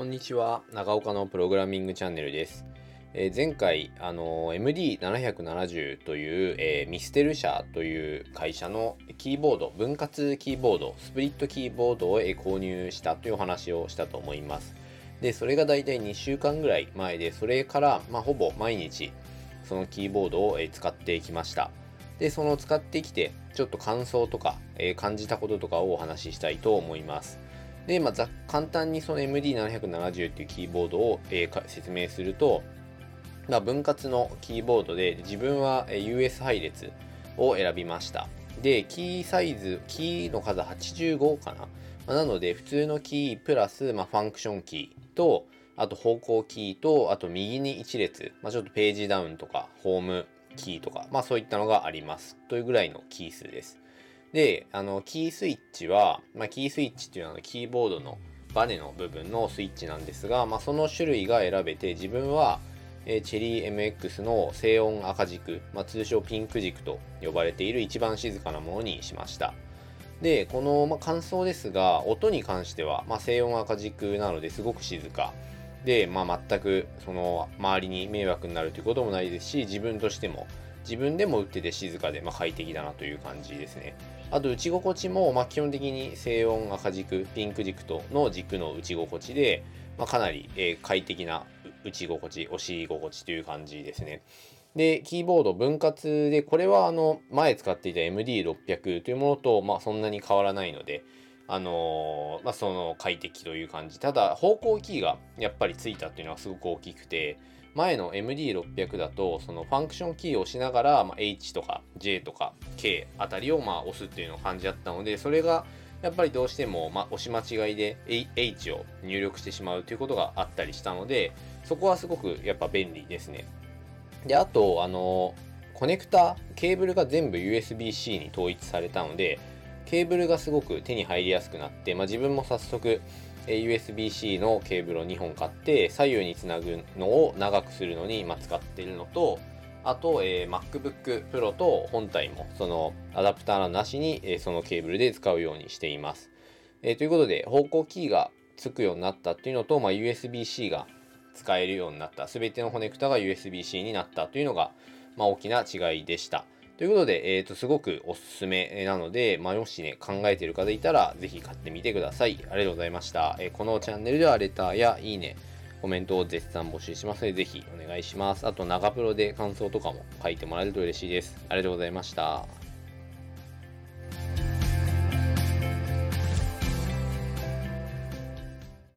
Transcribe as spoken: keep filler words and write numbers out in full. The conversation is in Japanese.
こんにちは、長岡のプログラミングチャンネルです。えー前回、あのー エムディーななひゃくななじゅう という、えーミステル社という会社のキーボード、分割キーボード、スプリットキーボードを、えー購入したというお話をしたと思います。で、それがだいたいにしゅうかんぐらい前で、それから、まあ、ほぼ毎日、そのキーボードを、えー使ってきました。で、その使ってきて、ちょっと感想とか、えー感じたこととかをお話ししたいと思います。で、まあ、ざ簡単にその エムディーななひゃくななじゅう っていうキーボードを、えーか説明すると、まあ、分割のキーボードで自分はえー ユーエス 配列を選びました。で、キーサイズ、キーの数はちじゅうごかな。まあ、なので、普通のキープラス、まあ、ファンクションキーと、あと方向キーと、あと右にいち列、まあ、ちょっとページダウンとか、ホームキーとか、まあそういったのがあります。というぐらいのキー数です。で、あの、キースイッチは、まあ、キースイッチっていうのはキーボードのバネの部分のスイッチなんですが、まあ、その種類が選べて、自分は、えー、チェリー エムエックス の静音赤軸、まあ、通称ピンク軸と呼ばれている一番静かなものにしました。で、この、まあ、感想ですが、音に関しては、まあ、静音赤軸なのですごく静か。で、まあ、全く、その、周りに迷惑になるということもないですし、自分としても、自分でも打ってて静かで、まあ、快適だなという感じですね。あと、打ち心地も、まあ、基本的に静音赤軸、ピンク軸との軸の打ち心地で、まあ、かなり、えー快適な打ち心地、押し心地という感じですね。で、キーボード分割で、これはあの、前使っていた エムディーろっぴゃく というものと、まあそんなに変わらないので、あのーまあその快適という感じ。ただ、方向キーがやっぱりついたっていうのはすごく大きくて、前の エムディーろっぴゃく だと、そのファンクションキーを押しながら、まあ、H とか J とか K あたりをまあ押すっていうのを感じだったので、それがやっぱりどうしても、まあ、押し間違いで H を入力してしまうということがあったりしたので、そこはすごくやっぱ便利ですね。で、あと、あの、コネクタ、ケーブルが全部 ユーエスビーシー に統一されたので、ケーブルがすごく手に入りやすくなって、まあ、自分も早速、えー ユーエスビーシー のケーブルをにほん買って、左右につなぐのを長くするのに、まあ、使っているのと、あと、えー MacBook Pro と本体も、そのアダプターなしに、えーそのケーブルで使うようにしています。えーということで、方向キーがつくようになったっていうのと、まあ、ユーエスビーシー が使えるようになった。すべてのコネクタが ユーエスビーシー になったというのが、まあ、大きな違いでした。ということで、えっと、すごくおすすめなので、まあ、もしね、考えている方いたら、ぜひ買ってみてください。ありがとうございました。えーこのチャンネルではレターやいいね、コメントを絶賛募集しますので、ぜひお願いします。あと、長プロで感想とかも書いてもらえると嬉しいです。ありがとうございました。